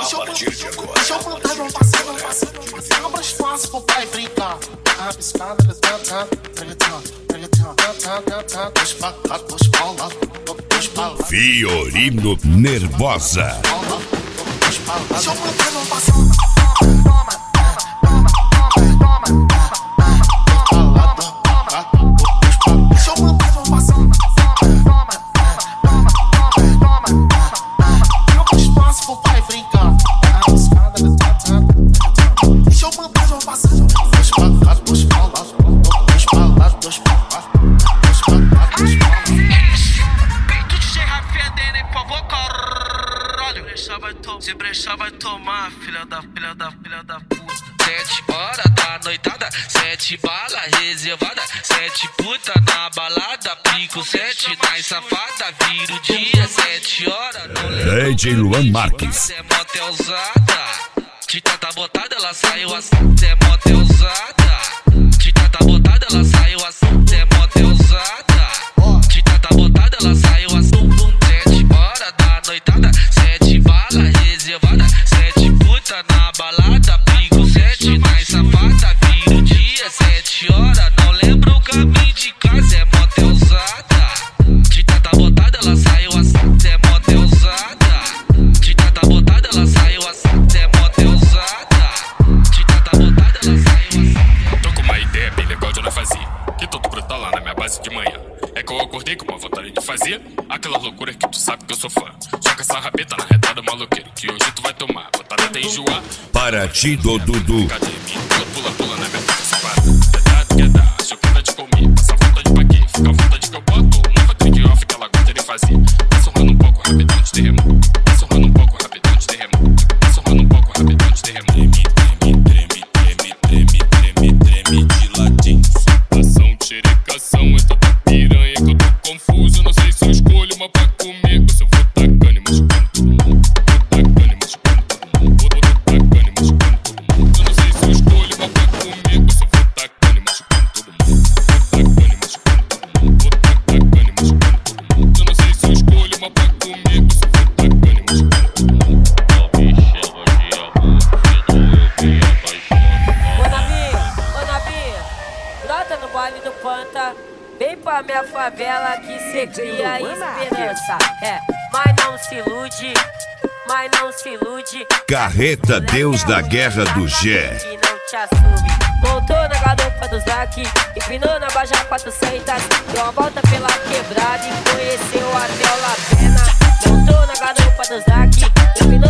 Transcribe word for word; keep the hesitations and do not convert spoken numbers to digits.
A partir de agora. Deixa eu contar, não passa, não passa. Abra espaço pro pai brincar. Rabiscada, levanta, levanta, levanta, dois pra cá, dois pra lá, dois pra lá. Fiorino Nervosa. Deixa eu contar, não passa. Toma, toma, toma, toma. Deixa eu contar, não passa. Toma, toma, toma, toma. Abra espaço pro pai brincar. Rabiscada, levanta. Deixa eu contar, não passa. Dois pra cá, dois pra lá, dois pra lá, dois pra lá, dois pra lá, dois pra lá. Peito de G fedendo, hein, por favor, caralho. Se brechar vai tomar, filha da, filha da, filha da puta. Sete horas da noitada, sete bala reservada, sete puta na balada, pico sete nas safada, vira o dia, sete horas. D J Luan Marques. É motelzada, de tanta botada ela saiu assim, é motelzada, de tanta botada ela saiu assim, é motelzada, de tanta botada ela saiu assim. Sete horas da noitada, sete bala reservada, sete puta na balada, pico sete nas safada, vira o dia, sete horas, não lembro o caminho de casa, é motelzada, de tanta botada ela saiu assim, é motelzada, de tanta botada ela saiu assim, é motelzada, de tanta botada ela saiu assim. Tô com uma ideia bem legal de eu não fazia, que todo brutal lá na minha base de manhã. É que eu acordei com uma vontade de fazer aquela loucura que tu sabe que eu sou fã. Joga essa rabeta na retada maloqueiro, que hoje tu vai tomar, botada até enjoar. Para ti do Dudu. Cadê mim? Pula, pula, pula na minha boca essa parada. É dado que é dar, acho que vontade de comer. Passa vontade pra quê? Fica a vontade que eu boto. Uma roda de off que ela gosta de fazer. Tá sorrando um pouco rapidão de terremoto. Tá sorrando um pouco rapidão de terremoto. Tá sorrando um pouco rapidão de terremoto. Treme, treme, treme, treme, treme, treme, treme de latim. Ação, xerecação, é toda piranha que eu tô confuso. Não sei se eu escolho uma pra comer ou se eu vou tacando e machucando todo mundo. Vou tacando e machucando todo mundo. Vou tacando e machucando todo mundo. Eu não sei se eu escolho uma pra comer ou se eu vou tacando e machucando todo mundo. Vou tacando e machucando todo mundo. Vou tacando e machucando todo mundo. Eu não sei se eu escolho uma pra comer ou se eu vou tacando e machucando todo mundo. Não me chama de amor, senão eu me apaixono. Ô Nabi, ô Nabi, brota no baile do Panta. Vem pra minha favela que cê cria esperança. É, mas não se ilude, mas não se ilude. Carreta Deus da Guerra do Gé. Que não te assume. Voltou na garupa do Zac, empinou na Baja quatrocentos. Deu uma volta pela quebrada e conheceu até o La Pena. Voltou na garupa do Zac, empinou